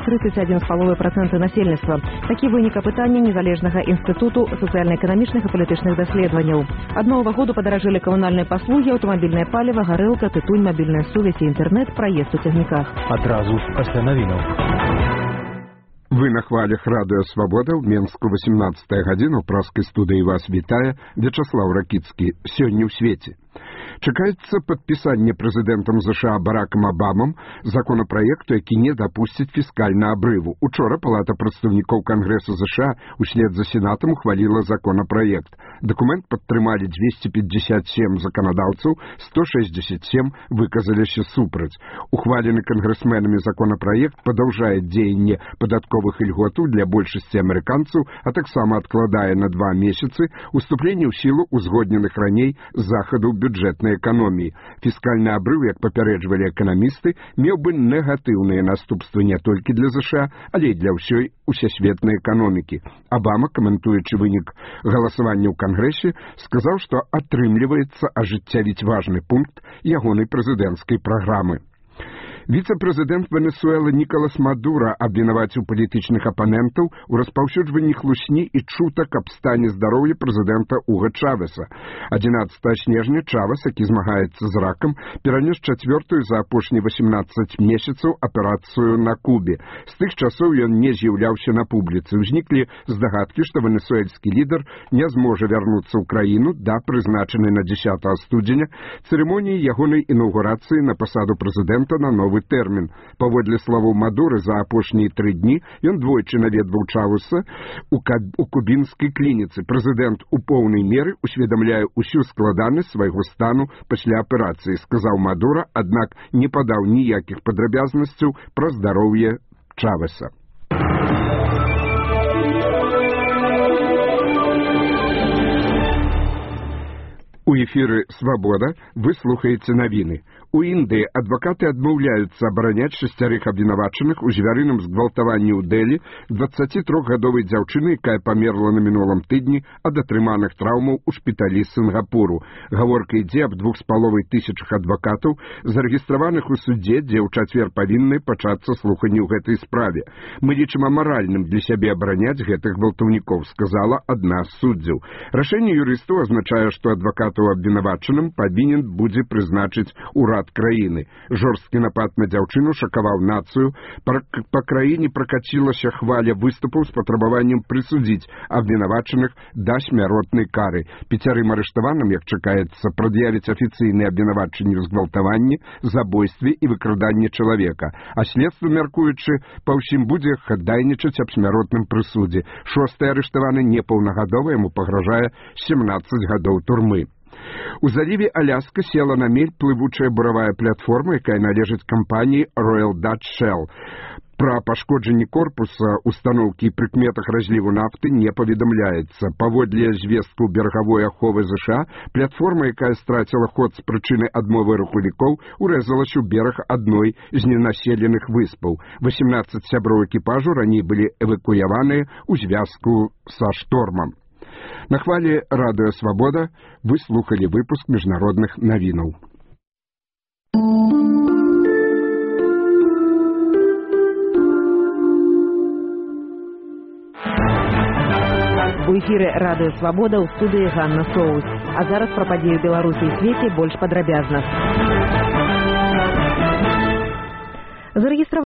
31,5% насельніцтва. Такі вынік апытання незалежнага інстытуту сацыяльна-эканамічных і палітычных даследаванняў. Ад новага году падаражэлі камунальныя паслугі, аўтамабільнае паліва, гарэлка, тытунь, мабільная сувязь і інтэрнэт, праезд у цягніках. Адразу пасля навінаў. Вы на хвалях радыё «Свабода» ў Менску 18 гадзіна ў праскай студыі вас вітае Вячаслаў Ракіцкі. Сёння ў свеце. Чакаецца падпісанне прэзідэнтам США Баракам Абамам законапраекту, які не дапусціць фіскальны абрыву. Учора Палата прадстаўнікоў Кангрэсу США услед за Сенатам ухваліла законапраект. Дакумент падтрымалі 257 заканадаўцаў, 167 выказаліся супраць. Ухвалены кангрэсменамі законапраект падаўжае дзеянне падатковых ільготаў для большасці амерыканцаў, а таксама адкладае на 2 месяцы уступленне ў сілу узгодненых раней захадаў бюджэтнай эканоміі. Фіскальны абрыў, як папярэджвалі эканамісты, меў бы негатыўныя наступствы не толькі для США, але і для ўсёй усесветнай эканомікі. Абама, каментуючы вынік галасавання ў Кангрэсе, сказаў, што атрымліваецца ажыццявіць важны пункт ягонай прэзідэнцкай праграмы. Віцэ-прэзідэнт Венесуэлы Нікалас Мадура абвінаваціў палітычных апанентаў у распаўсюджванні хлусні і чутак аб стане здароўя прэзідэнта Уга Чавеса. 11 снежня Чавес, які змагаецца з ракам, перанёс 4-ю за апошнія 18 месяцаў аперацыю на Кубе. З тых часоў ён не з'яўляўся на публіцы. Узніклі здагадкі, што венесуэльскі лідар не зможа вярнуцца ў краіну да прызначанай на 10 студзеня цырымоніі ягонай інаўгурацыі на пасаду прэзідэнта на новы тэрмін. Паводле словаў Мадуры, за апошнія 3 дні ён двойчы наведваў Чавеса у кубінскай клініцы. Прэзідэнт у поўнай меры усведамляе ўсю складанасць свайго стану пасля аперацыі, сказаў Мадура, аднак не падаў ніякіх падрабязнасцяў пра здароўе Чавеса. У эфіры «Свабода» вы слухаеце навіны. У Індыі адвакаты адмаўляюцца абараняць 6 абвінавачаных у звярыным згвалтаванні ў Дэлі 23-гадовай дзяўчыны, якая памерла на мінулым тыдні ад атрыманых траўмаў у шпіталі Сінгапуру. Гаворка ідзе аб 2500 адвакатаў, зарэгістраваных у судзе, дзе ў чацвер павінны пачацца слуханні ў гэтай справе. Мы лічым амаральным для сябе абараняць гэтых гвалтаўнікоў, сказала адна з суддзяў. Рашэнне юрыстаў азначае, што адвакатаў абвінавачаным павінен будзе прызначыць урад краіны. Жорсткі напад на дзяўчыну шакаваў нацыю. Па краіне пракацілася хваля выступаў з патрабаваннем прысудзіць абвінавачаных да смяротнай кары. 5 арыштаваным, як чакаецца, прад'явяць афіцыйныя абвінавачанні ў згвалтаванні, забойстве і выкраданні чалавека. А следства, мяркуючы, па ўсім будзе хадайнічаць аб смяротным прысудзе. 6-й арыштаваны непаўнагадовы, яму пагражае 17 гадоў турмы. У заліве Аляска села на мель плывучая буравая платформа, якая належыць кампаніі Royal Dutch Shell. Пра пашкоджанні корпуса, устаноўкі і прыкметах разліву нафты не паведамляецца. Паводле звестку берагавой аховы США, платформа, якая страціла ход з прычыны адмовы рухавікоў, урэзалася ў бераг адной з ненаселеных выспаў. 18 сяброў экіпажу раней былі эвакуяваныя ў звязку са штормам. На хвале радыё «Свабода» вы слухали выпуск міжнародных навінаў. У эфіры радыё «Свабода» ў студыі Ганна Соус. А зараз пра падзеі Беларусі і свеце больш падрабязна.